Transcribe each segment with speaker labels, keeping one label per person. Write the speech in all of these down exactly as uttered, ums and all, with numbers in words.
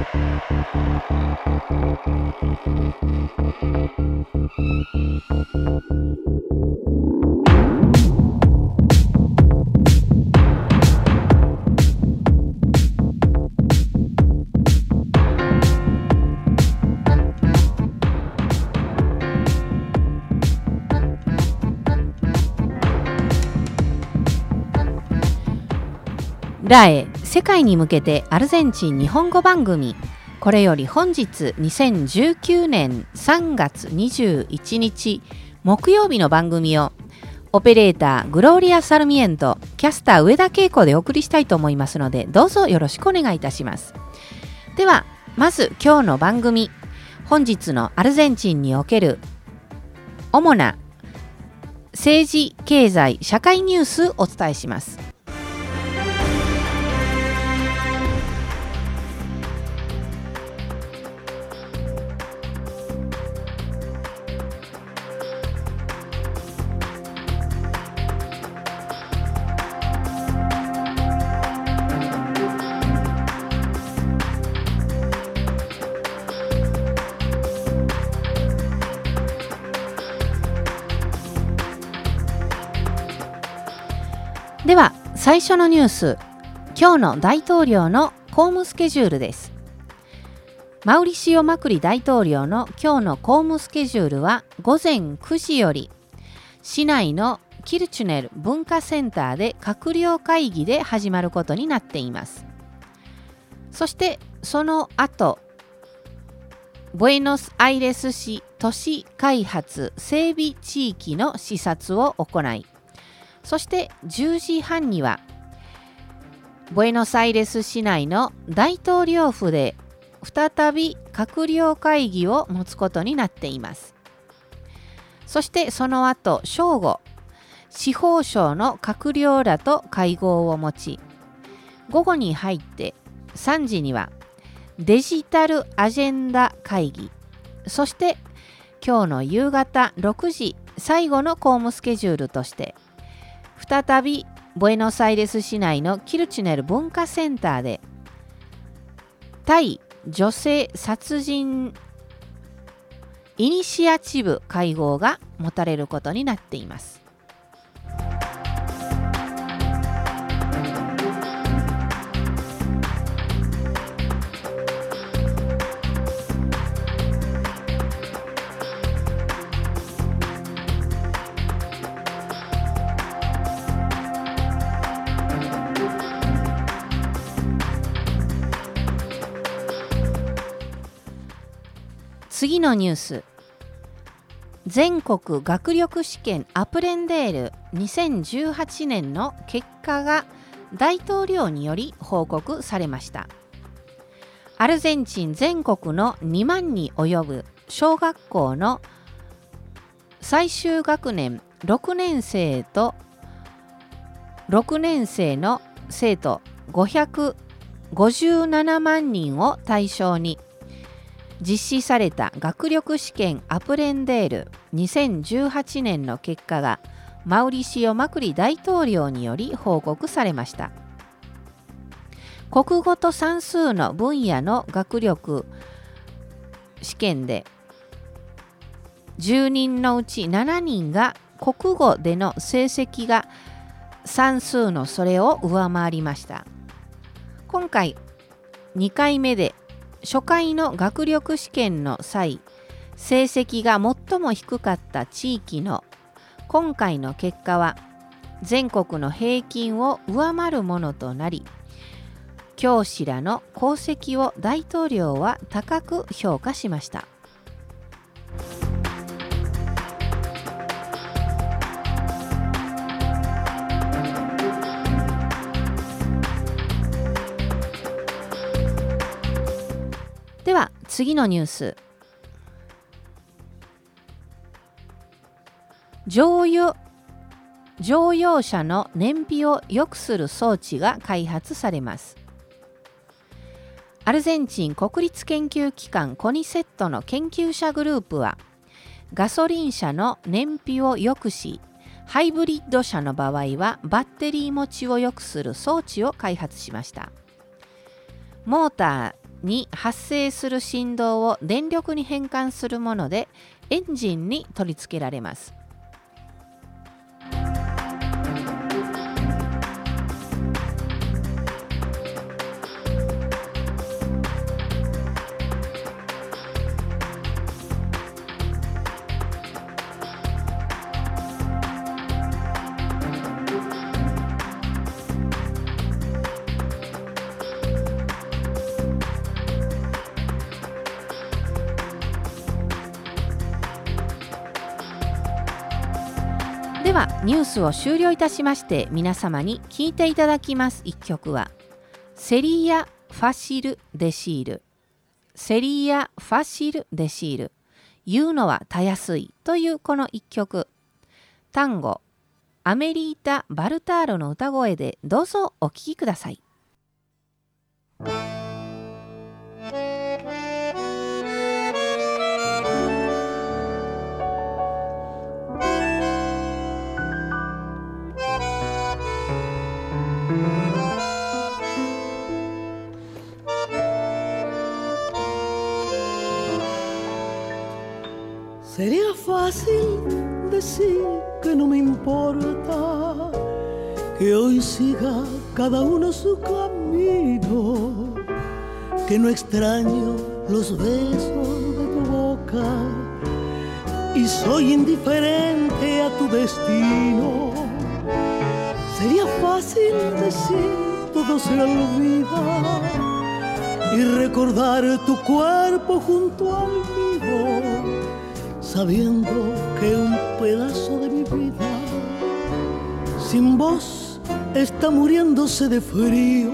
Speaker 1: ラエ世界に向けてアルゼンチン日本語番組、これより本日にせんじゅうきゅうねんさんがつにじゅういちにち木曜日の番組をオペレーターグローリア・サルミエント、キャスター上田恵子でお送りしたいと思いますので、どうぞよろしくお願いいたします。ではまず今日の番組、本日のアルゼンチンにおける主な政治経済社会ニュースをお伝えします。では最初のニュース、今日の大統領の公務スケジュールです。マウリシオ・マクリ大統領の今日の公務スケジュールはごぜんくじより市内のキルチュネル文化センターで閣僚会議で始まることになっています。そしてその後、ブエノスアイレス市都市開発整備地域の視察を行い、そしてじゅうじはんにはブエノスアイレス市内の大統領府で再び閣僚会議を持つことになっています。そしてその後正午、司法省の閣僚らと会合を持ち、午後に入ってさんじにはデジタルアジェンダ会議、そして今日の夕方ろくじ、最後の公務スケジュールとして再びブエノスアイレス市内のキルチュネル文化センターで対女性殺人イニシアチブ会合が持たれることになっています。次のニュース、全国学力試験アプレンデールにせんじゅうはちねんの結果が大統領により報告されました。アルゼンチン全国のにまんに及ぶ小学校の最終学年ろくねんせいとろくねんせいの生徒ごひゃくごじゅうななまんにんを対象に実施された学力試験アプレンデールにせんじゅうはちねんの結果がマウリシオ・マクリ大統領により報告されました。国語と算数の分野の学力試験でじゅうにんのうちしちにんが国語での成績が算数のそれを上回りました。今回にかいめで初回の学力試験の際、成績が最も低かった地域の今回の結果は全国の平均を上回るものとなり、教師らの功績を大統領は高く評価しました。では次のニュース、乗用、乗用車の燃費を良くする装置が開発されます。アルゼンチン国立研究機関コニセットの研究者グループは、ガソリン車の燃費を良くし、ハイブリッド車の場合はバッテリー持ちを良くする装置を開発しました。モーターに発生する振動を電力に変換するもので、エンジンに取り付けられます。ではニュースを終了いたしまして、皆様に聴いていただきます一曲はセリア・ファシル・デシール、セリア・ファシル・デシール、言うのはたやすいというこの一曲、単語アメリータ・バルターロの歌声でどうぞお聴きください。
Speaker 2: Sería fácil decir que no me importa, que hoy siga cada uno su camino, que no extraño los besos de tu boca y soy indiferente a tu destino. Sería fácil decir todo se olvida y recordar tu cuerpo junto al mío, sabiendo que un pedazo de mi vida sin vos está muriéndose de frío.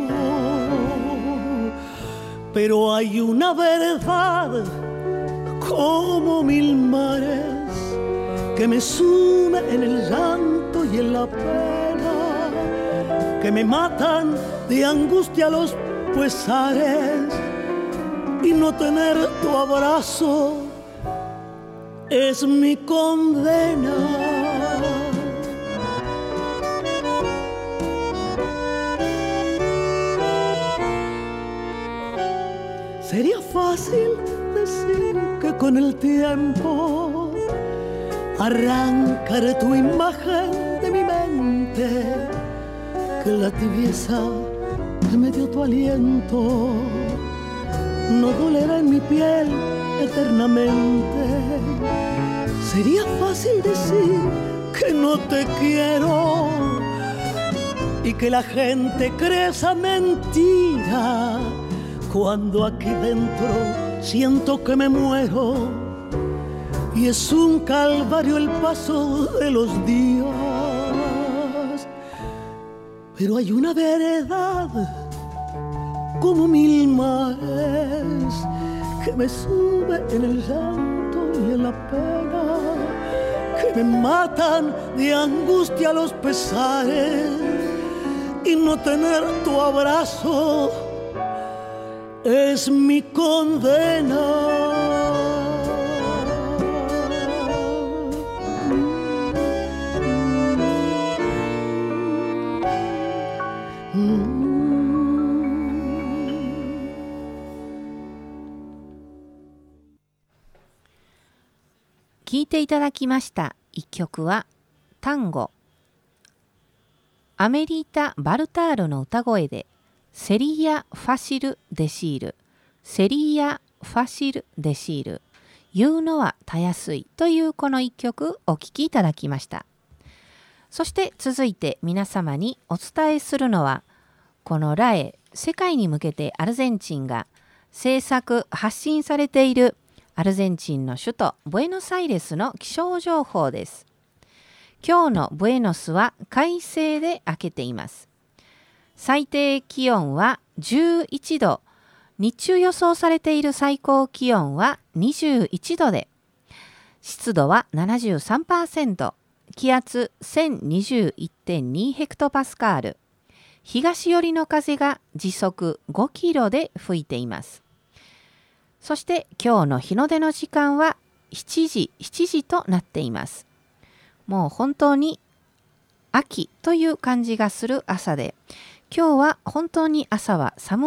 Speaker 2: Pero hay una verdad como mil mares que me sume en el llanto y en la pena, que me matan de angustia los pesares, y no tener tu abrazo es mi condena. Sería fácil decir que con el tiempo arrancaré tu imagen de mi mente, que la tibieza que me dio tu aliento no dolerá en mi piel eternamente. Sería fácil decir que no te quiero y que la gente cree esa mentira, cuando aquí dentro siento que me muero y es un calvario el paso de los días. Pero hay una verdad como mil mares que me sube en el llanto y en la pena, que me matan de angustia los pesares, y no tener tu abrazo es mi condena.
Speaker 1: 聴いていただきました一曲は単語アメリータ・バルターロの歌声でセリア・ファシル・デシール、セリア・ファシル・デシール、言うのはたやすいというこの一曲お聴きいただきました。そして続いて皆様にお伝えするのは、このラエ、世界に向けてアルゼンチンが制作・発信されているアルゼンチンの首都ブエノスアイレスの気象情報です。今日のブエノスは快晴で明けています。最低気温はじゅういちど、日中予想されている最高気温はにじゅういちどで、湿度は ななじゅうさんパーセント、気圧 せんにじゅういってんに ヘクトパスカール、東寄りの風が時速ごキロで吹いています。そして今日の日の出の時間はしちじ、しちじとなっています。もう本当に秋という感じがする朝で、今日は本当に朝は寒いと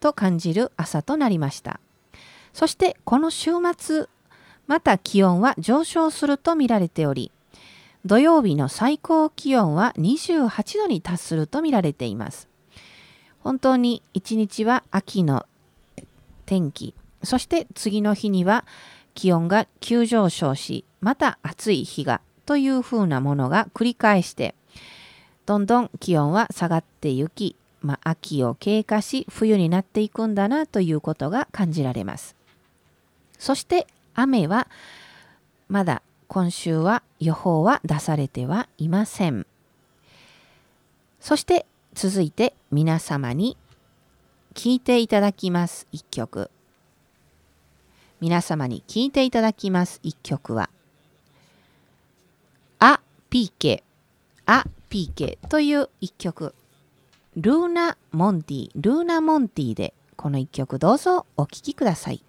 Speaker 1: と感じる朝となりました。そしてこの週末、また気温は上昇すると見られており、土曜日の最高気温はにじゅうはちどに達すると見られています。本当に一日は秋の天気、そして次の日には気温が急上昇し、また暑い日がというふうなものが繰り返して、どんどん気温は下がってゆき、まあ、秋を経過し冬になっていくんだなということが感じられます。そして雨はまだ今週は予報は出されてはいません。そして続いて皆様に聴いていただきます一曲。皆様に聴いていただきます一曲は、ア・ピーケ、ア・ピーケという一曲。ルーナ・モンティ、ルーナ・モンティでこの一曲どうぞお聴きください。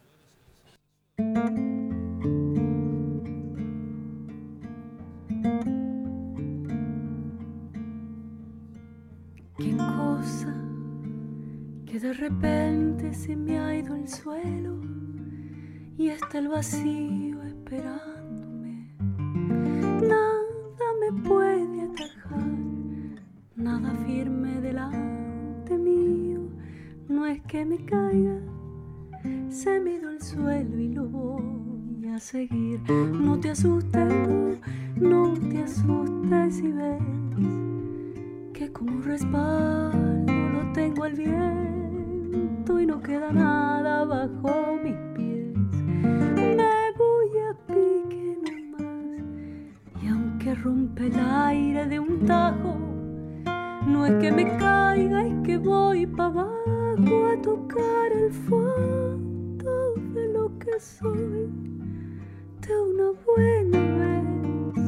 Speaker 3: Qué cosa que de repente se me ha ido el suelo y está el vacío esperándome. Nada me puede atajar, nada firme delante mío. No es que me caiga, se me ha ido el suelo y lo voy a seguir. No te asustes, no, no te asustes si ves que como respaldo lo tengo al viento y no queda nada bajo mis pies. Me voy a pique nomás y aunque rompe el aire de un tajo, no es que me caiga, es que voy pa' abajo a tocar el fondo de lo que soy de una buena vez.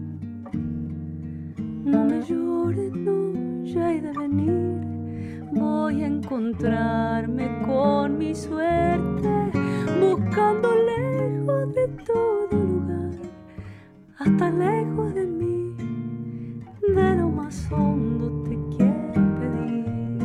Speaker 3: No me llores, no, ya he de venir. Voy a encontrarme con mi suerte, buscando lejos de todo lugar, hasta lejos de mí, de lo más hondo te quiero pedir.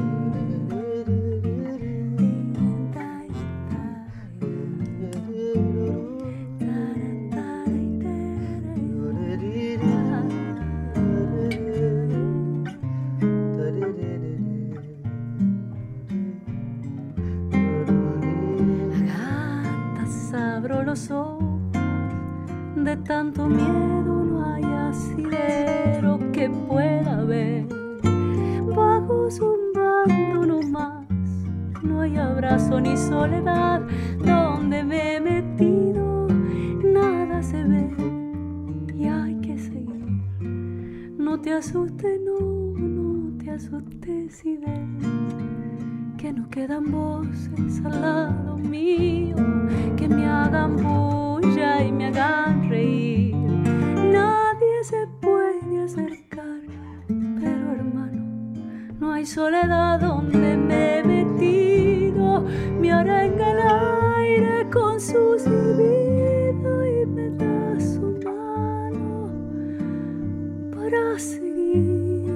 Speaker 3: Abro los ojos, de tanto miedo no hay asidero que pueda ver. Vago zumbando nomás, no hay abrazo ni soledad. Donde me he metido nada se ve y hay que seguir. No te asustes, no, no te asustes si ves que no quedan voces al lado mío que me hagan bulla y me hagan reír. Nadie se puede acercar, pero hermano, no hay soledad donde me he metido. Me arenga el aire con su silbido y me da su mano para seguir.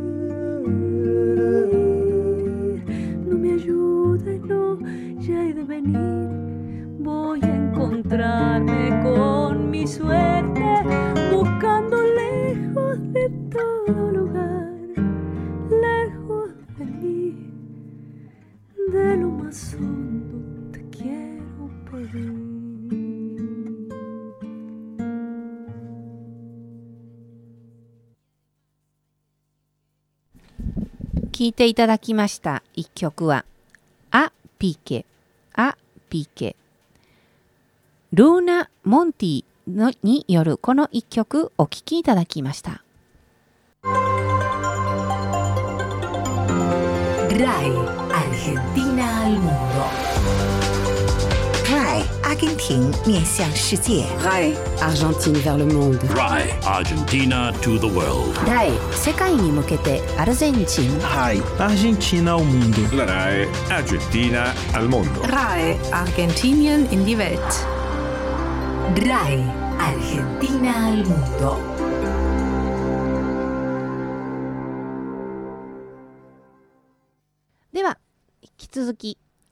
Speaker 3: No me ayudes, no, ya he de venir. Voy a encontrarme con mi suerte, buscando lejos de todo lugar, lejos de mí, de lo más hondo te quiero pedir.
Speaker 1: 聴いていただきました一曲はア・ピーケ、ア・ピーケ、ルーナ・モンティのによるこの一曲お聴きいただきました。
Speaker 4: RAI Argentina al mundo. RAI Argentina 面向世界.
Speaker 5: RAI Argentine vers le monde.
Speaker 6: RAI Argentina to the world.
Speaker 1: RAI 世界に向けてアルゼンチン.
Speaker 7: RAI Argentina al mundo.
Speaker 8: La RAI Argentina al mundo.
Speaker 5: RAI Argentinien in die Welt.
Speaker 4: RAI Argentina al mundo.
Speaker 1: では引き続き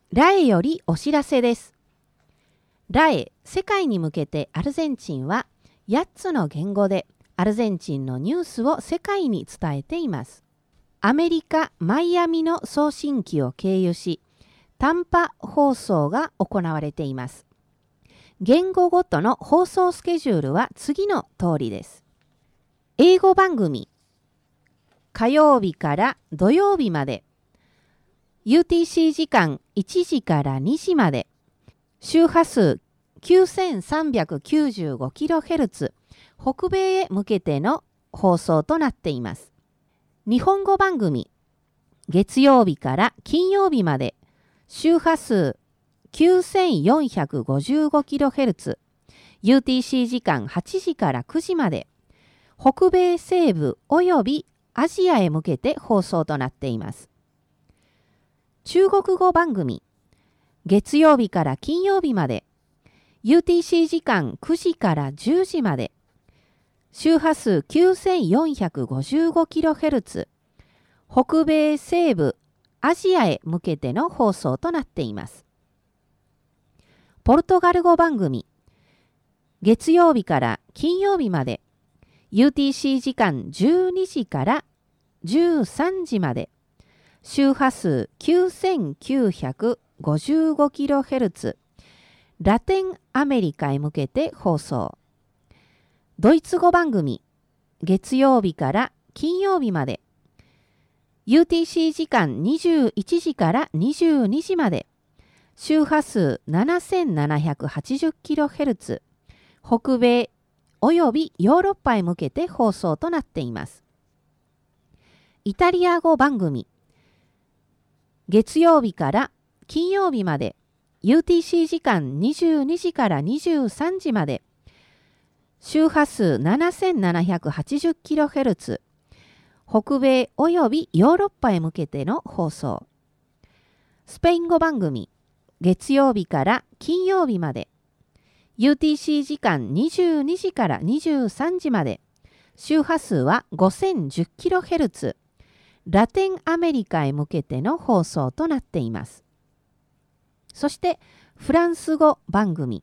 Speaker 1: ラエよりお知らせです。ラエ、世界に向けてアルゼンチンはやっつの言語でアルゼンチンのニュースを世界に伝えています。アメリカ・マイアミの送信機を経由し、短波放送が行われています。言語ごとの放送スケジュールは次の通りです。英語番組、火曜日から土曜日まで、ユーティーシー 時間いちじからにじまで、周波数 きゅうせんさんびゃくきゅうじゅうごキロヘルツ、北米へ向けての放送となっています。日本語番組、月曜日から金曜日まで、周波数 きゅうせんよんひゃくごじゅうごキロヘルツ、ユーティーシー 時間はちじからくじまで、北米西部およびアジアへ向けて放送となっています。中国語番組、月曜日から金曜日まで、ユーティーシー 時間くじからじゅうじまで、周波数 きゅうせんよんひゃくごじゅうごキロヘルツ、北米西部アジアへ向けての放送となっています。ポルトガル語番組、月曜日から金曜日まで、ユーティーシー 時間じゅうにじからじゅうさんじまで、周波数 きゅうせんきゅうひゃくごじゅうごキロヘルツ、ラテンアメリカへ向けて放送。ドイツ語番組、月曜日から金曜日まで、ユーティーシー 時間にじゅういちじからにじゅうにじまで、周波数 ななせんななひゃくはちじゅうキロヘルツ、北米およびヨーロッパへ向けて放送となっています。イタリア語番組、月曜日から金曜日まで、ユーティーシー 時間にじゅうにじからにじゅうさんじまで、周波数 ななせんななひゃくはちじゅうキロヘルツ、北米およびヨーロッパへ向けての放送。スペイン語番組、月曜日から金曜日まで、ユーティーシー 時間にじゅうにじからにじゅうさんじまで、周波数は ごせんじゅうキロヘルツ、ラテンアメリカへ向けての放送となっています。そしてフランス語番組、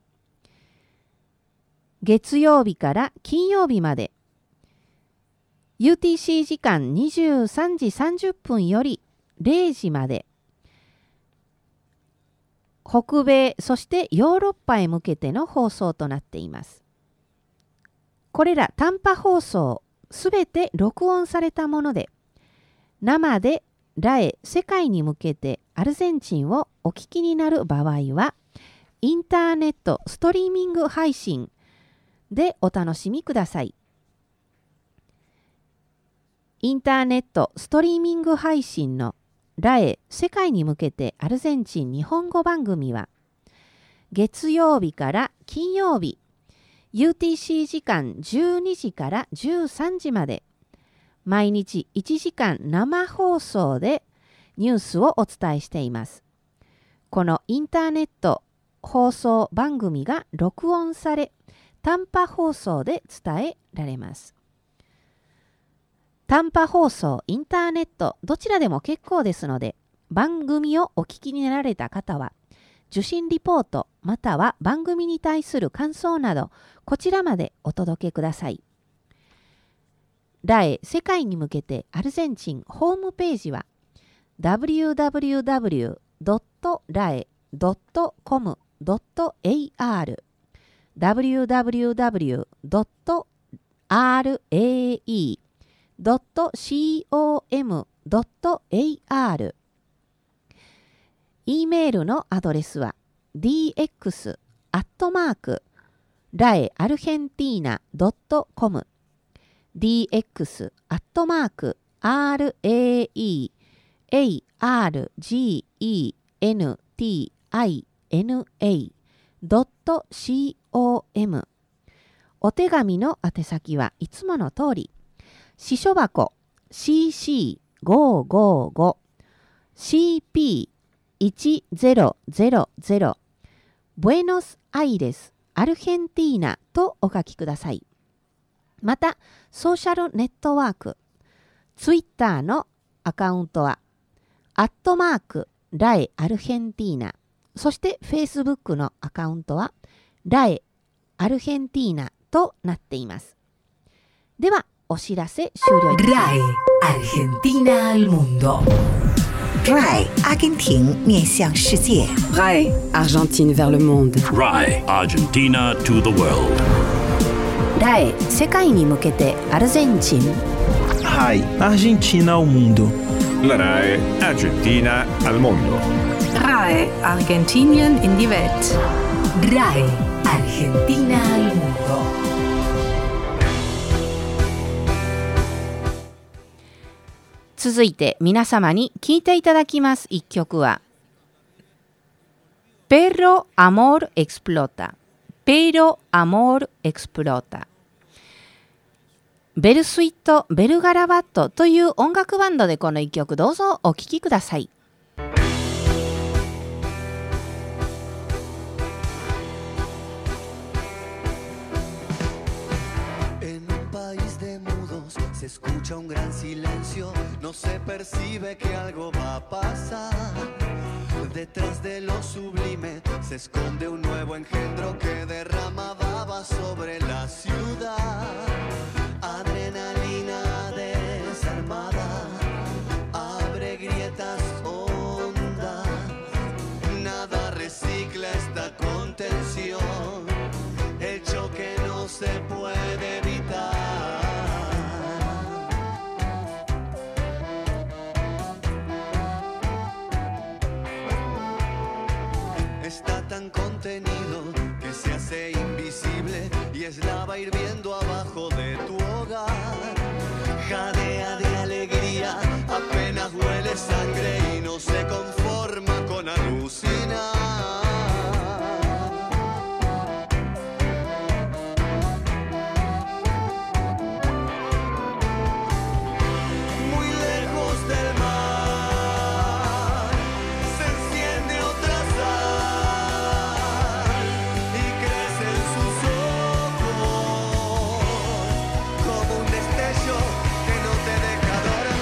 Speaker 1: 月曜日から金曜日まで、ユーティーシー 時間にじゅうさんじさんじゅっぷんよりれいじまで、北米そしてヨーロッパへ向けての放送となっています。これら短波放送すべて録音されたもので、生でラエ世界に向けてアルゼンチンをお聞きになる場合は、インターネットストリーミング配信でお楽しみください。インターネットストリーミング配信のラエ世界に向けてアルゼンチン日本語番組は、月曜日から金曜日、ユーティーシー 時間じゅうにじからじゅうさんじまで、毎日いちじかん生放送でニュースをお伝えしています。このインターネット放送番組が録音され、短波放送で伝えられます。短波放送、インターネット、どちらでも結構ですので、番組をお聞きになられた方は、受信リポートまたは番組に対する感想など、こちらまでお届けください。ラエ世界に向けてアルゼンチンホームページは ダブリューダブリューダブリュードットラエドットコムドットエーアール ダブリューダブリューダブリュードットラエドットコムドットエーアール。 E メールのアドレスは ディーエックス アットマーク ラエアルヘンティーナ ドットコム ディーエックス アットマーク アールエーイーエーアールジーイーエヌティーアイエヌエー ドットコム。 お手紙の宛先はいつもの通り、支所箱 シーシーごーごーご シーピーいちゼロゼロゼロ ブエノスアイレスアルヘンティーナとお書きください。また、ソーシャルネットワーク、ツイッターのアカウントは、アットマーク、 ラエアルヘンティーナ、そして Facebook のアカウントはラエアルヘンティーナとなっています。ではお知らせ終了いたします。
Speaker 4: RAE Argentina al mundo. RAE Argentin 面向世界。
Speaker 5: RAE Argentine vers le monde.
Speaker 6: R A E Argentina to the world.
Speaker 1: ラエ世界に向けてアルゼンチン。
Speaker 7: R A E Argentina ao mundo.
Speaker 8: La R A E Argentina al mundo.
Speaker 5: RAE Argentinien in die Welt.
Speaker 4: RAE Argentina al mundo.
Speaker 1: 続いて皆様に聴いていただきます一曲は Pero Amor Explota Pero Amor Explota ベルスイット・ベルガラバットという音楽バンドでこの一曲どうぞお聴きください。
Speaker 9: Se escucha un gran silencio, no se percibe que algo va a pasar. Detrás de lo sublime se esconde un nuevo engendro que derrama baba sobre la ciudad. Adrenalina desarmada, abre grietas hondas. Nada recicla esta contención, el choque no se puede evitar. Está tan contenido que se hace invisible y es lava hirviendo abajo de tu hogar. Jadea de alegría, apenas huele sangre y no se conforma con alucinar. Muy lejos del mar se enciende otra sal y crece en sus ojos como un destello que no te deja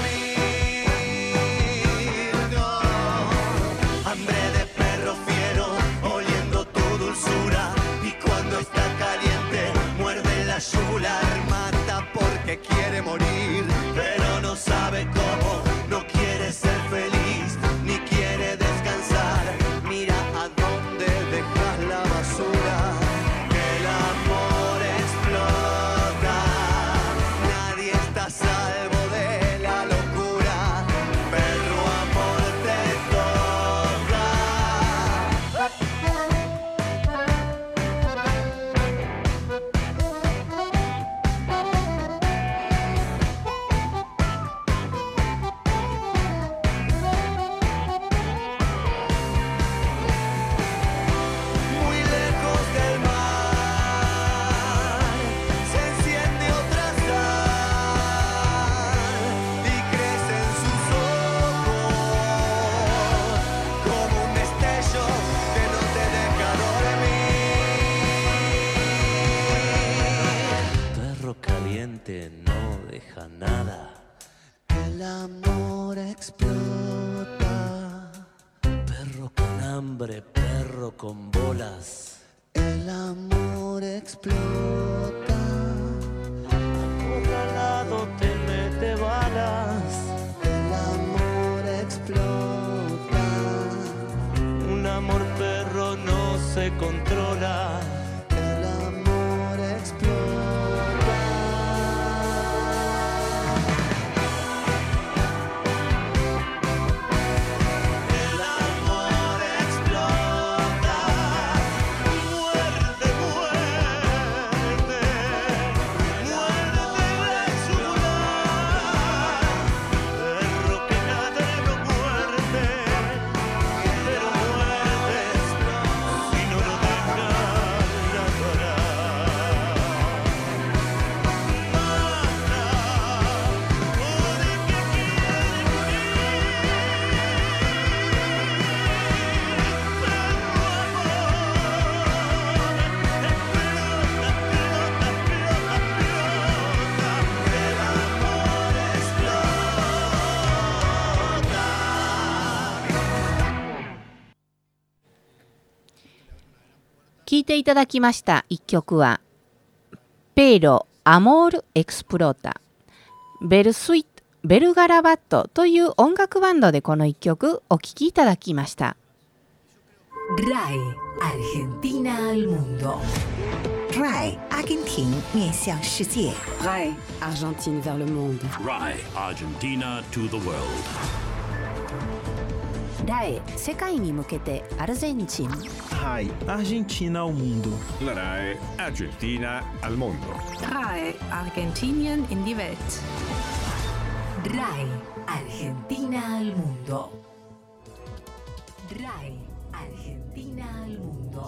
Speaker 9: dormir. No. Hambre de perro fiero, oliendo tu dulzura, y cuando está caliente muerde la yugular. Mata porque quiere morir, pero no sabe cómo. No quiere ser feliz, ni quiere descansar. Mira a dónde dejas la basura. El amor explota, nadie está a salvo de la locura. Perro, amor te toca. Muy lejos del mar se enciende otra sal y crece en sus ojos como un destello que no te deja dormir. Perro caliente no deja nada. El amor explota. Perro con hambre, perro con bolas. El amor explota. Acorralado te mete balas. El amor explota. Un amor perro no se controla. El amor explota. El amor explota. Muerde, muerde. Muerde la yugular. Perro que nadie lo muerde, pero muerde si no lo dejas.
Speaker 1: 聴いていただきました一曲はペーロ・アモール・エクスプロータベルスイット・ベルガラバットという音楽バンドでこの一曲お聴きいただきました。
Speaker 4: RAI Argentina al mundo. RAI Argentin 面向世界
Speaker 5: RAI Argentine vers le monde.
Speaker 6: R A I Argentina to the world.
Speaker 1: ライ世界に向けてアルゼンチン
Speaker 7: R A I Argentina ao mundo.
Speaker 8: La R A I Argentina al mondo.
Speaker 5: RAI Argentinien in die Welt.
Speaker 4: RAI Argentina al mundo. RAI Argentina al mundo.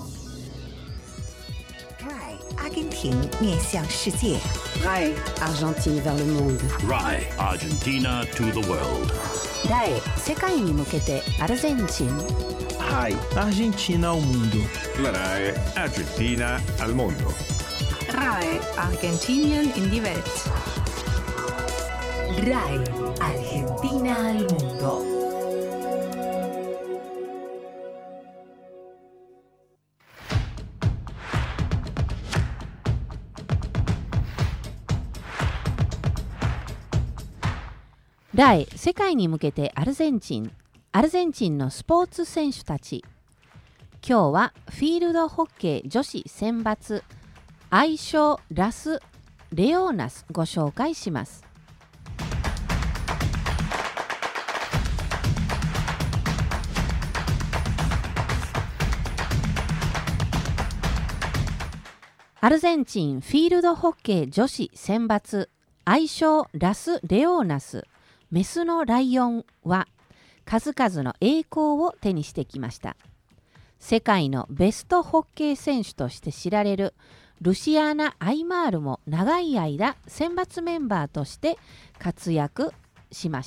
Speaker 4: RAI Argentin 面向世界
Speaker 5: RAI Argentine vers le monde.
Speaker 6: R A I Argentina to the world.
Speaker 1: ライ世界に向けてアルゼンチン
Speaker 7: R A I Argentina ao mundo.
Speaker 8: La R A I Argentina al mondo.
Speaker 5: RAI Argentinien in die Welt.
Speaker 4: RAI Argentina al mundo.
Speaker 1: ライ世界に向けてアルゼンチンアルゼンチンのスポーツ選手たち。今日はフィールドホッケー女子選抜愛称ラス・レオーナスご紹介します。アルゼンチンフィールドホッケー女子選抜愛称ラス・レオーナスメスのライオンは数々の栄光を手にしてきました。世界のベストホッケー選手として知られるルシアーナ・アイマールも長い間選抜メンバーとして活躍しました。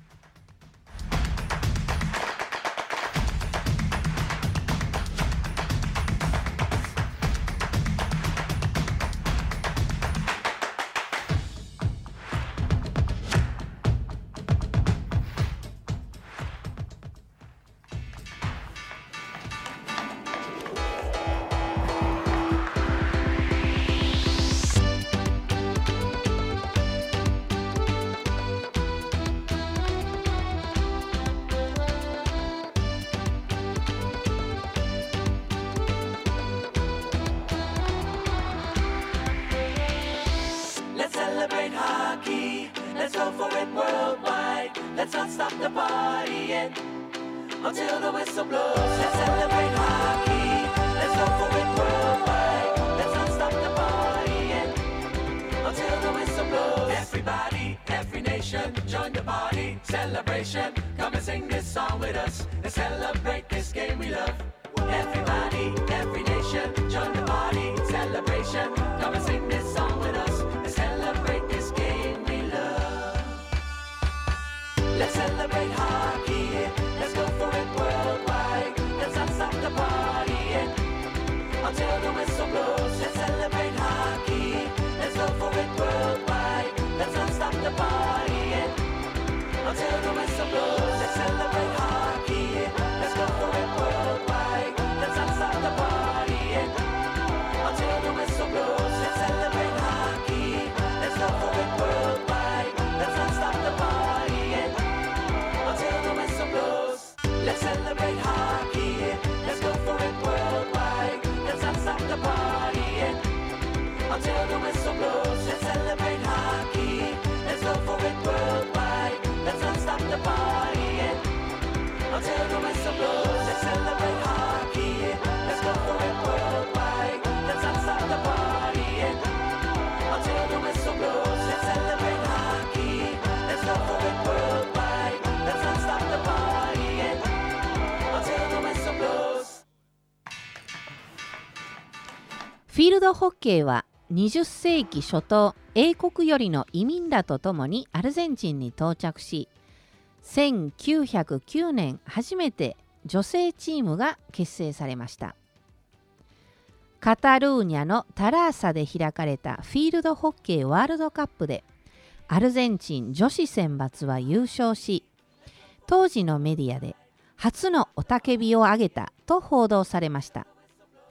Speaker 1: フィールドホッケーはにじゅっせいき初頭、英国よりの移民らとともにアルゼンチンに到着し、せんきゅうひゃくきゅうねん初めて女性チームが結成されました。カタルーニャのタラーサで開かれたフィールドホッケーワールドカップでアルゼンチン女子選抜は優勝し、当時のメディアで初の雄たけびを上げたと報道されました。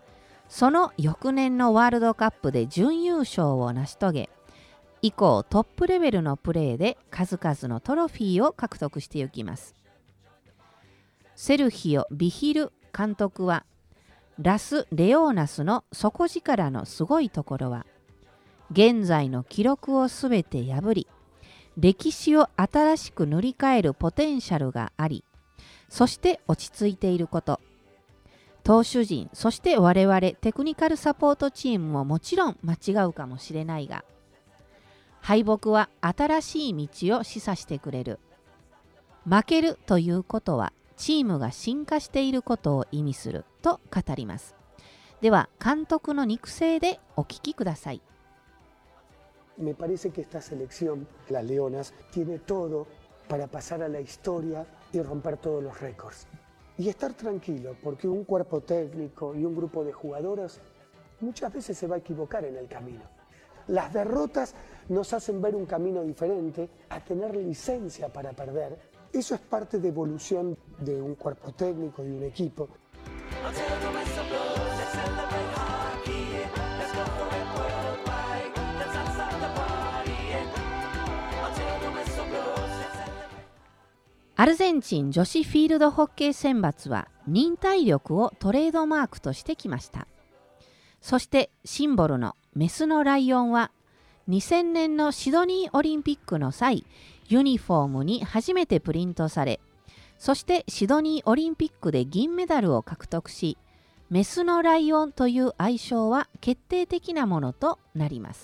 Speaker 1: その翌年のワールドカップで準優勝を成し遂げ、以降トップレベルのプレーで数々のトロフィーを獲得していきます。セルヒオ・ビヒル監督は、ラス・レオーナスの底力のすごいところは、現在の記録をすべて破り、歴史を新しく塗り替えるポテンシャルがあり、そして落ち着いていること。投手陣、そして我々テクニカルサポートチームももちろん間違うかもしれないが、敗北は新しい道を示唆してくれる。負けるということはチームが進化していることを意味すると語ります。では監督の肉声でお聞きください。
Speaker 10: Me parece que esta selección, las Leonas, tiene todo para pasar a la historia y romper todos los récords. Y estar tranquilo, porque un cuerpo técnico y un grupo de jugadoras muchas veces se va a equivocar en el camino. Las derrotas nos hacen ver un camino diferente, a tener licencia para perder. Eso es parte de evolución de un cuerpo técnico y un equipo.
Speaker 1: Argentina アルゼンチン女子フィールドホッケー選抜は忍耐力をトレードマークとしてきました。そしてシンボルのメスのライオンはにせんねんのシドニーオリンピックの際、ユニフォームに初めてプリントされ、そしてシドニーオリンピックで銀メダルを獲得し、メスのライオンという愛称は決定的なものとなります。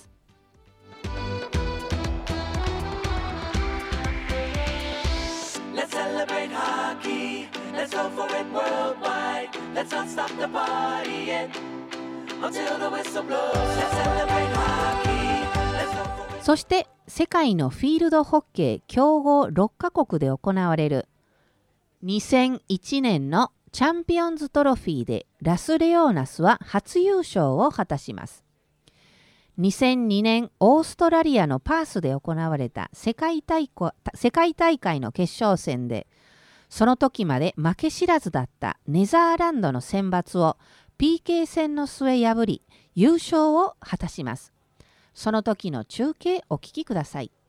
Speaker 9: Let's celebrate hockey. Let's go for it worldwide. Let's not stop the partying until the whistle blows. Let's celebrate hockey. Let's go for it.
Speaker 1: そして世界のフィールドホッケー強豪ろっカ国で行われるにせんいちねんのチャンピオンズトロフィーでラス・レオーナスは初優勝を果たします。にせんにねんオーストラリアのパースで行われた世界大会、世界大会の決勝戦で、その時まで負け知らずだったネザーランドの選抜を ピーケー 戦の末破り優勝を果たします。その時の中継お聞きください。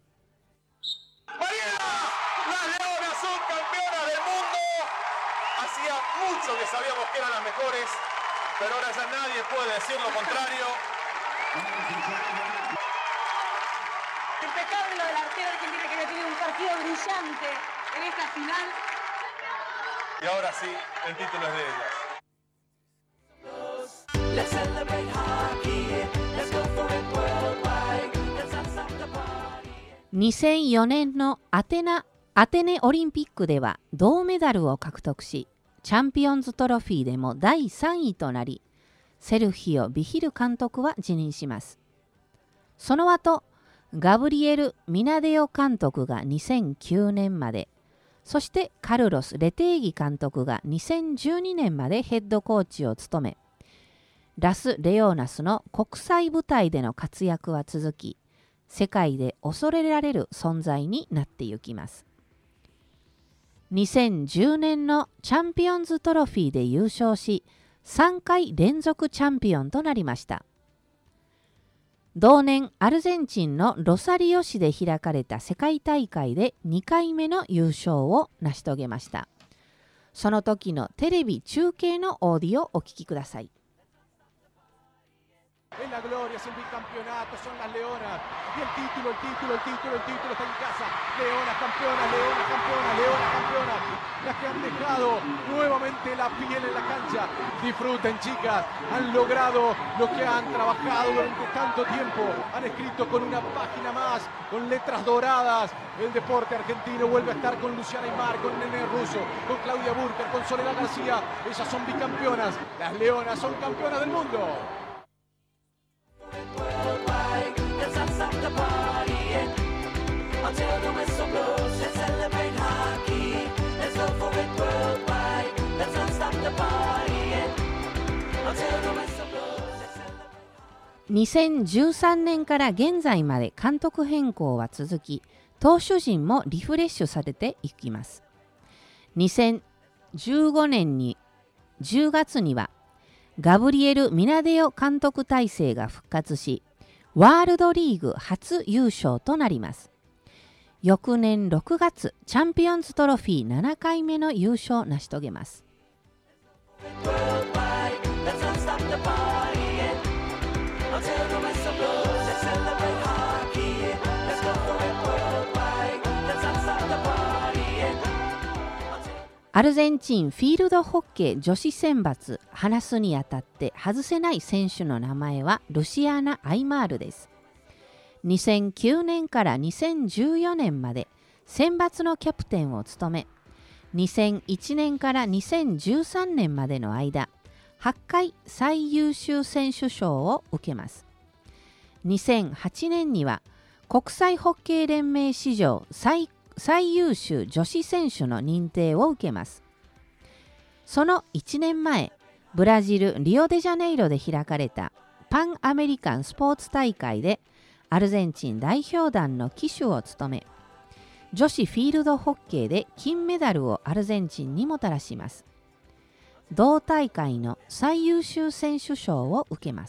Speaker 11: Impecable lo del arquero argentino que había tenido un partido brillante en esta final.
Speaker 12: Y ahora sí, el título es de ellas.
Speaker 9: Let's celebrate hockey. Let's go for it worldwide. Let's not stop the party.
Speaker 1: にせんよねんのアテナ、アテネオリンピックでは銅メダルを獲得し、チャンピオンズトロフィーでもだいさんいとなり、セルヒオ・ビヒル監督は辞任します。その後、ガブリエル・ミナデオ監督がにせんきゅうねんまで、そしてカルロス・レテーギ監督がにせんじゅうにねんまでヘッドコーチを務め、ラス・レオーナスの国際舞台での活躍は続き、世界で恐れられる存在になってゆきます。にせんじゅうねんのチャンピオンズトロフィーで優勝し、さんかい連続チャンピオンとなりました。同年アルゼンチンのロサリオ市で開かれた世界大会でにかいめの優勝を成し遂げました。その時のテレビ中継のオーディオをお聞きください。
Speaker 13: Es la gloria, es el bicampeonato, son las Leonas. Y el título, el título, el título, el título está en casa. Leonas campeonas, Leonas campeonas, Leonas campeonas. Las que han dejado nuevamente la piel en la cancha. Disfruten, chicas. Han logrado lo que han trabajado durante tanto tiempo. Han escrito con una página más, con letras doradas. El deporte argentino vuelve a estar con Luciana Aymar, con Nene Russo, con Claudia Burker, con Soledad García. Ellas son bicampeonas. Las Leonas son campeonas del mundo.
Speaker 9: Worldwide. Let's not stop the partying until the whistle blows. Let's celebrate hockey. Let's go for it worldwide. Let's not stop the partying until the whistle blows.
Speaker 1: にせんじゅうさんねんから現在まで監督変更は続き、投手陣もリフレッシュされていきます。にせんじゅうごねんにじゅうがつにはガブリエル・ミナデオ監督体制が復活し、ワールドリーグ初優勝となります。翌年ろくがつ、チャンピオンズトロフィーななかいめの優勝を成し遂げます。アルゼンチンフィールドホッケー女子選抜、話すにあたって外せない選手の名前はルシアーナ・アイマールです。にせんきゅうねんからにせんじゅうよねんまで選抜のキャプテンを務め、にせんいちねんからにせんじゅうさんねんまでの間、はちかい最優秀選手賞を受けます。にせんはちねんには国際ホッケー連盟史上最最優秀女子選手の認定を受けます。そのいちねんまえ、ブラジル・リオデジャネイロで開かれたパンアメリカンスポーツ大会でアルゼンチン代表団の旗手を務め、女子フィールドホッケーで金メダルをアルゼンチンにもたらします。同大会の最優秀選手賞を受けます。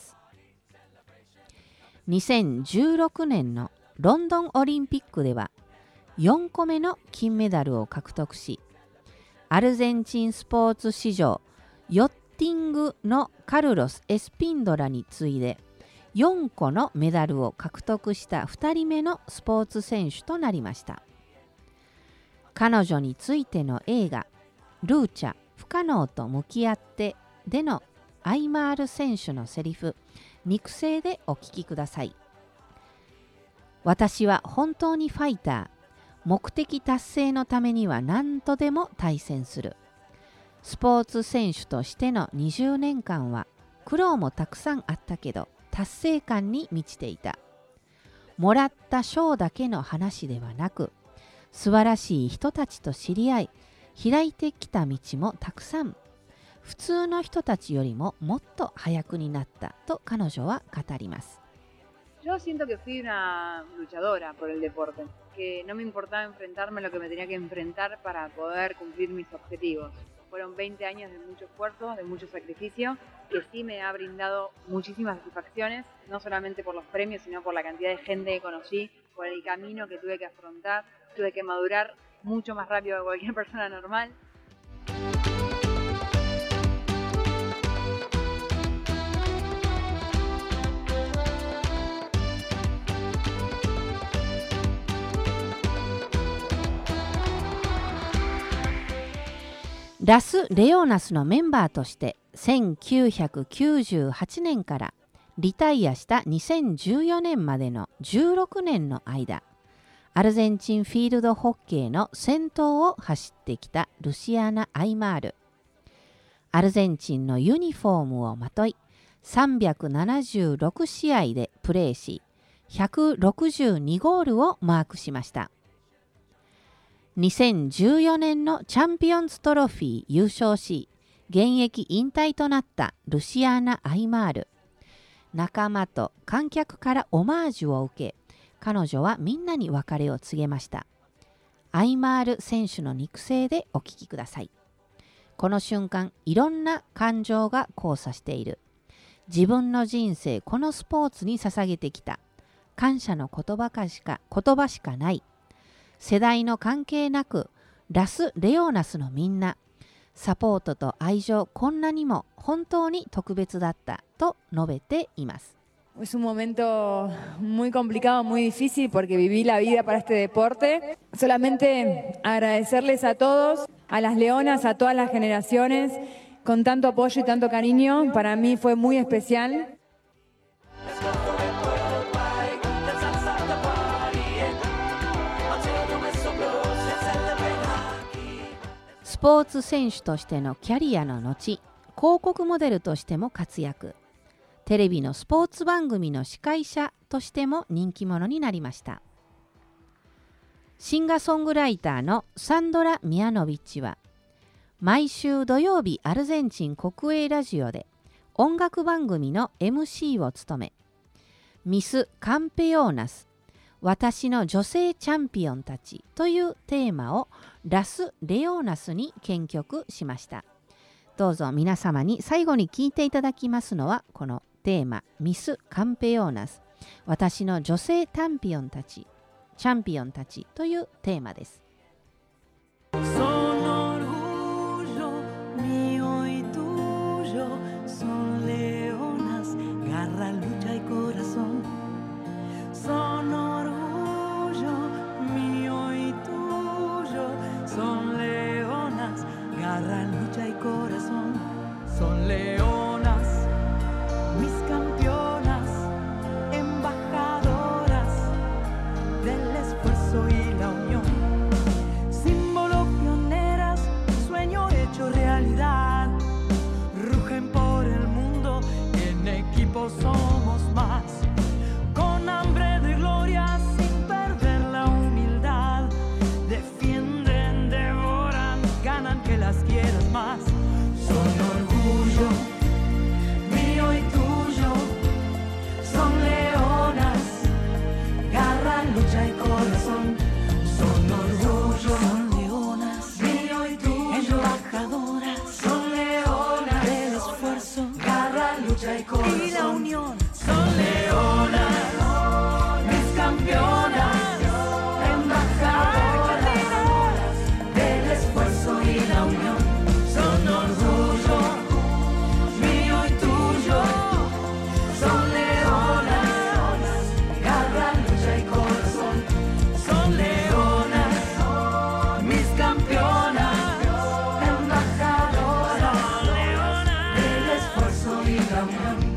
Speaker 1: にせんじゅうろくねんのロンドンオリンピックではよんこめの金メダルを獲得し、アルゼンチンスポーツ史上ヨッティングのカルロス・エスピンドラに次いでよんこのメダルを獲得したふたりめのスポーツ選手となりました。彼女についての映画ルーチャ不可能と向き合ってでのアイマール選手のセリフ、肉声でお聞きください。私は本当にファイター。目的達成のためには何とでも対戦する。スポーツ選手としてのにじゅうねんかんは苦労もたくさんあったけど達成感に満ちていた。もらった賞だけの話ではなく、素晴らしい人たちと知り合い、開いてきた道もたくさん。普通の人たちよりももっと早くになったと彼女は語ります。
Speaker 14: Yo siento que fui una luchadora por el deporte, que no me importaba enfrentarme a lo que me tenía que enfrentar para poder cumplir mis objetivos. Fueron veinte años de mucho esfuerzo, de mucho sacrificio, que sí me ha brindado muchísimas satisfacciones, no solamente por los premios, sino por la cantidad de gente que conocí, por el camino que tuve que afrontar. Tuve que madurar mucho más rápido que cualquier persona normal.
Speaker 1: ラス・レオナスのメンバーとしてせんきゅうひゃくきゅうじゅうはちねんからリタイアしたにせんじゅうよねんまでのじゅうろくねんの間、アルゼンチンフィールドホッケーの先頭を走ってきたルシアーナ・アイマール。アルゼンチンのユニフォームをまといさんびゃくななじゅうろくしあいでプレーし、ひゃくろくじゅうにゴールをマークしました。にせんじゅうよねんのチャンピオンズトロフィー優勝し、現役引退となったルシアーナ・アイマール。仲間と観客からオマージュを受け、彼女はみんなに別れを告げました。アイマール選手の肉声でお聞きください。この瞬間、いろんな感情が交差している。自分の人生、このスポーツに捧げてきた。感謝の言葉かしか、言葉しかない。世代の関係なく、ラス・レオナスのみんな、サポートと愛情、こんなにも本当に特別だったと述べています。
Speaker 15: Es un momento muy complicado, muy difícil porque viví la vida para este deporte. Solamente agradecerles a todos, a las leonas, a todas las generaciones, con tanto apoyo y tanto cariño. Para mí fue muy especial.
Speaker 1: スポーツ選手としてのキャリアの後、広告モデルとしても活躍。テレビのスポーツ番組の司会者としても人気者になりました。シンガーソングライターのサンドラ・ミヤノビッチは、毎週土曜日アルゼンチン国営ラジオで音楽番組の エムシー を務め、ミス・カンペヨーナス、私の女性チャンピオンたちというテーマをラス・レオナスに献曲しました。 どうぞ皆様に最後に聞いていただきますのはこのテーマミス・カンペヨーナス、私の女性チャンピオンたちチャンピオンたちというテーマです。
Speaker 3: Son orgullo mío y tuyo, son leonas, garra, lucha y corazón. Son orgullo mío y tuyo, son leonas, garra, lucha y corazón. Son leonas, mis campeonas, embajadoras del esfuerzo y la unión. Símbolo pioneras, sueño hecho realidad. Rugen por el mundo, en equipo somos más. Con hambre de gloria, sin perder la humildad. Defienden, devoran, ganan que las quieras más. Son orgullo mío y tuyo, son leonas, garra, lucha y corazón. Son orgullo, son leonas, mío y tuyo, embajadoras, son leonas, del esfuerzo, garra, lucha y corazón. Y la unión, son leonas, mis campeonas, embajadoras, del esfuerzo y la unión. Son orgullo mío y tuyo, son leonas, garra, lucha y corazón. Son leonas, mis campeonas, embajadoras, del esfuerzo y la unión.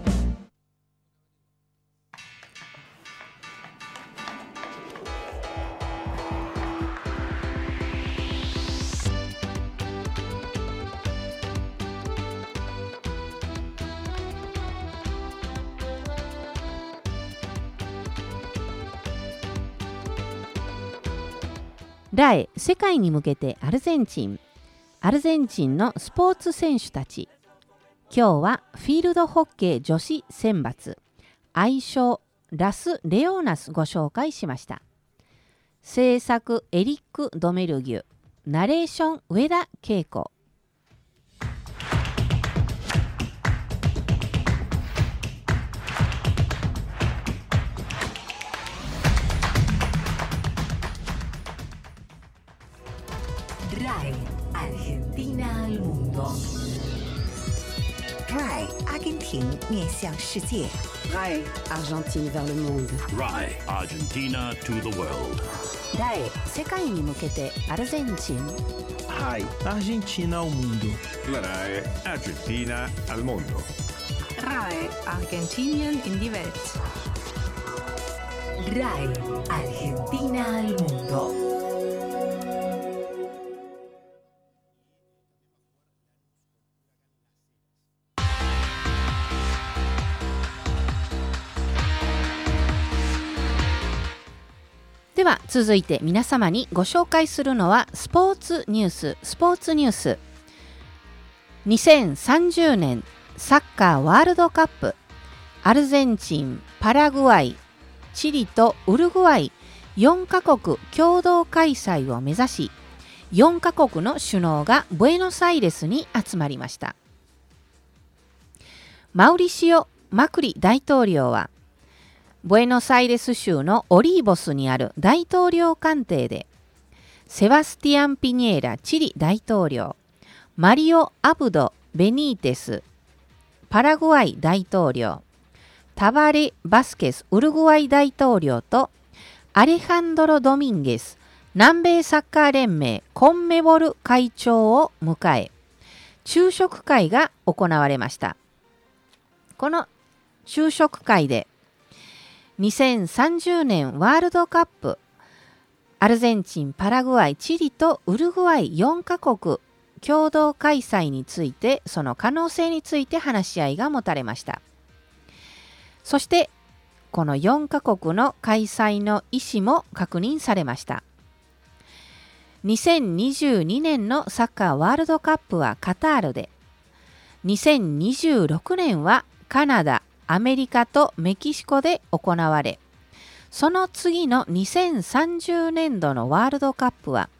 Speaker 1: ラエ世界に向けてアルゼンチンアルゼンチンのスポーツ選手たち。今日はフィールドホッケー女子選抜愛称ラス・レオーナスご紹介しました。制作エリック・ドメルギュ、ナレーション上田恵子。
Speaker 4: RAI Argentina al mundo. RAI Argentina 面向世界。
Speaker 16: RAI Argentine vers le monde.
Speaker 6: RAI Argentina to the world.
Speaker 1: ラエ世界に向けてアルゼンチン。
Speaker 7: RAI Argentina ao mundo.
Speaker 8: La RAI Argentina al mundo.
Speaker 5: RAI Argentinien in die Welt.
Speaker 4: RAI Argentina al mundo.
Speaker 1: では続いて皆様にご紹介するのはスポーツニューススポーツニュースにせんさんじゅうねんサッカーワールドカップアルゼンチン、パラグアイ、チリとウルグアイよんカ国共同開催を目指しよんカ国の首脳がブエノスアイレスに集まりました。マウリシオ・マクリ大統領はブエノスアイレス州のオリーボスにある大統領官邸で、セバスティアン・ピニエラチリ大統領、マリオ・アブド・ベニーテスパラグアイ大統領、タバレ・バスケスウルグアイ大統領とアレハンドロ・ドミンゲス南米サッカー連盟コンメボル会長を迎え、昼食会が行われました。この昼食会でにせんさんじゅうねんワールドカップアルゼンチン、パラグアイ、チリとウルグアイよんカ国共同開催について、その可能性について話し合いが持たれました。そしてこのよんカ国の開催の意思も確認されました。にせんにじゅうにねんのサッカーワールドカップはカタールで、にせんにじゅうろくねんはカナダ、アメリカとメキシコで行われ、その次のにせんさんじゅうねんどのワールドカップは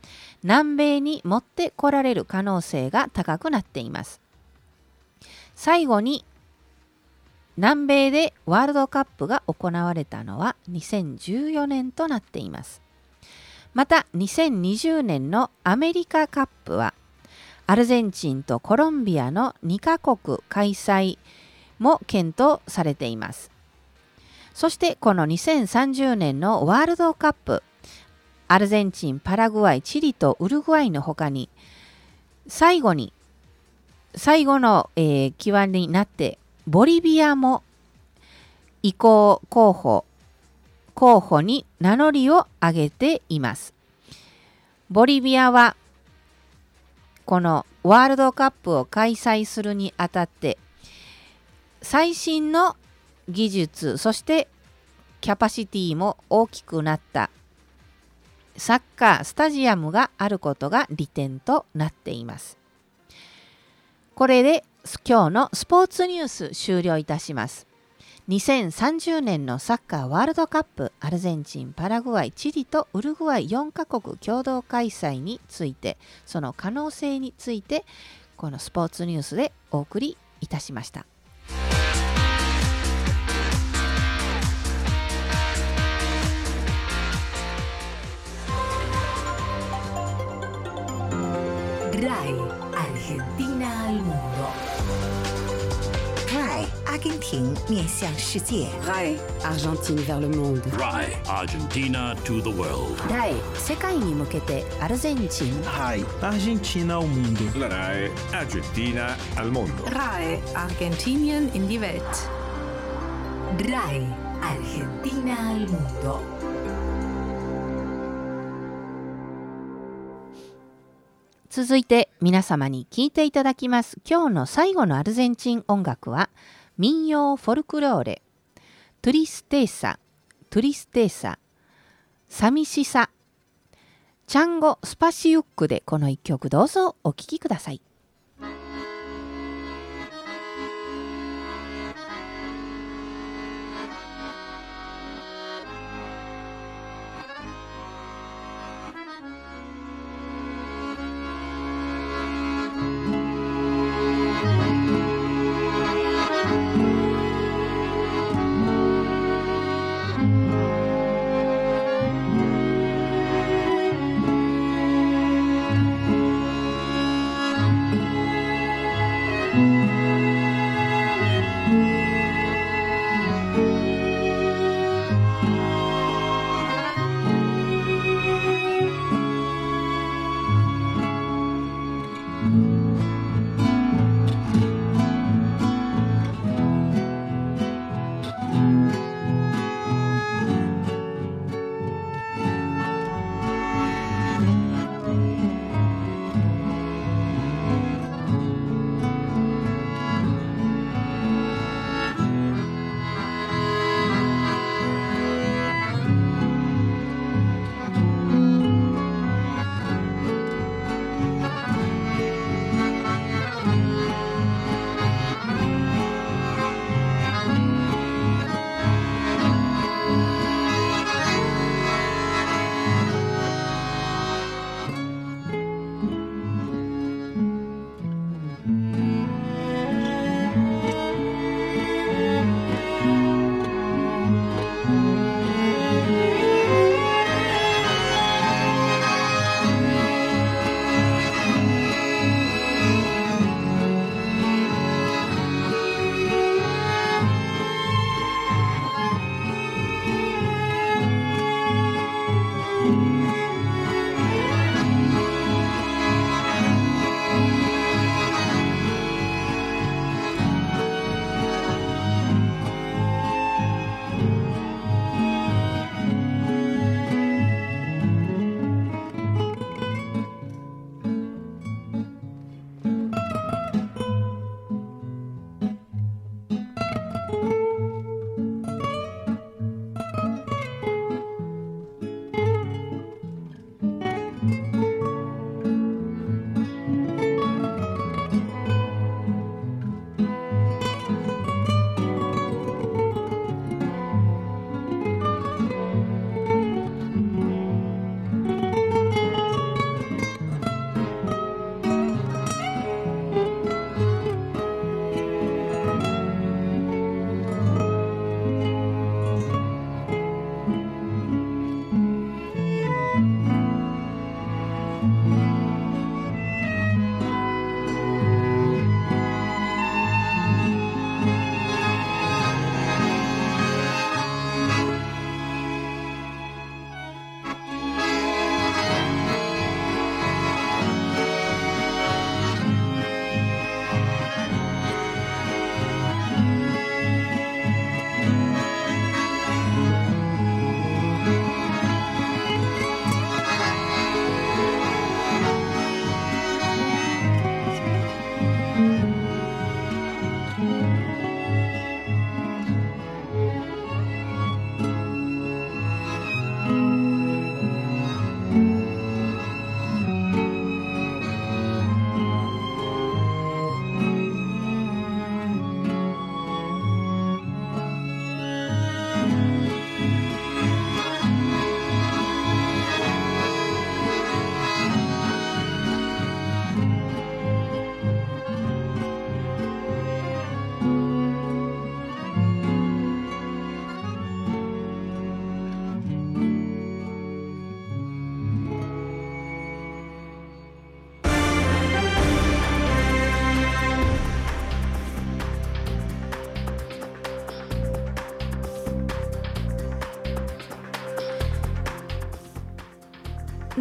Speaker 1: 南米に持ってこられる可能性が高くなっています。最後に南米でワールドカップが行われたのはにせんじゅうよねんとなっています。またにせんにじゅうねんのアメリカカップはアルゼンチンとコロンビアのにカ国開催も検討されています。そしてこのにせんさんじゅうねんのワールドカップ、アルゼンチン、パラグアイ、チリとウルグアイのほかに最後に最後の、えー、期間になってボリビアも移行候補候補に名乗りを上げています。ボリビアはこのワールドカップを開催するにあたって最新の技術、そしてキャパシティも大きくなったサッカースタジアムがあることが利点となっています。これで今日のスポーツニュース終了いたします。にせんさんじゅうねんのサッカーワールドカップ、アルゼンチン、パラグアイ、チリとウルグアイよんカ国共同開催について、その可能性についてこのスポーツニュースでお送りいたしました。
Speaker 4: RAI Argentina al mundo. RAI 阿根廷面向世界。
Speaker 16: RAI Argentine vers le monde.
Speaker 6: RAI Argentina to the world.
Speaker 1: ライ世界に向けてアルゼンチン。
Speaker 7: RAI Argentina al mundo.
Speaker 8: La RAI Argentina al mundo.
Speaker 5: RAI Argentinien in die Welt.
Speaker 4: RAI Argentina al mundo.
Speaker 1: 続いて皆様に聴いていただきます今日の最後のアルゼンチン音楽は民謡フォルクローレトゥリステーサトゥリステーサ寂しさチャンゴスパシウックでこの一曲どうぞお聴きください。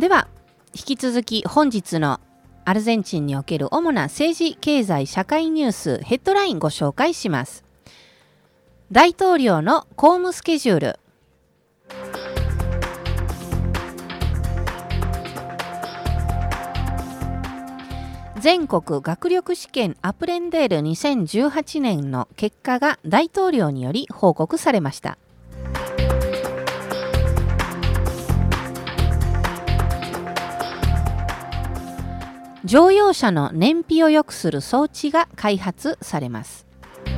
Speaker 1: では引き続き本日のアルゼンチンにおける主な政治、経済、社会ニュースヘッドラインご紹介します。大統領の公務スケジュール。全国学力試験アプレンデールにせんじゅうはちねんの結果が大統領により報告されました。乗用車の燃費を良くする装置が開発されます。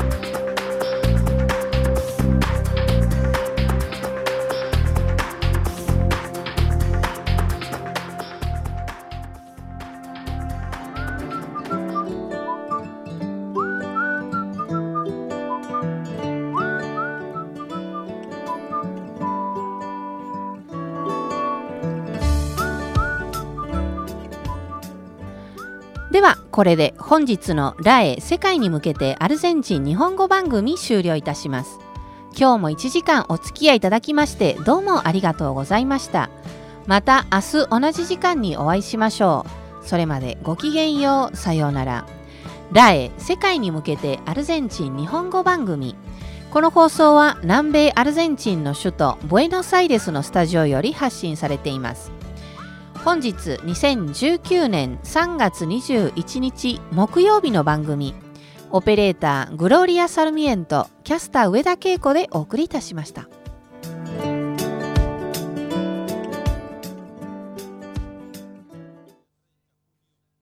Speaker 1: ではこれで本日のラエ世界に向けてアルゼンチン日本語番組終了いたします。今日もいちじかんお付き合いいただきましてどうもありがとうございました。また明日同じ時間にお会いしましょう。それまでごきげんよう、さようなら。ラエ世界に向けてアルゼンチン日本語番組。この放送は南米アルゼンチンの首都ブエノスアイレスのスタジオより発信されています。本日にせんじゅうきゅうねんさんがつにじゅういちにち木曜日の番組、オペレーターグローリア・サルミエント、キャスター上田恵子でお送りいたしました。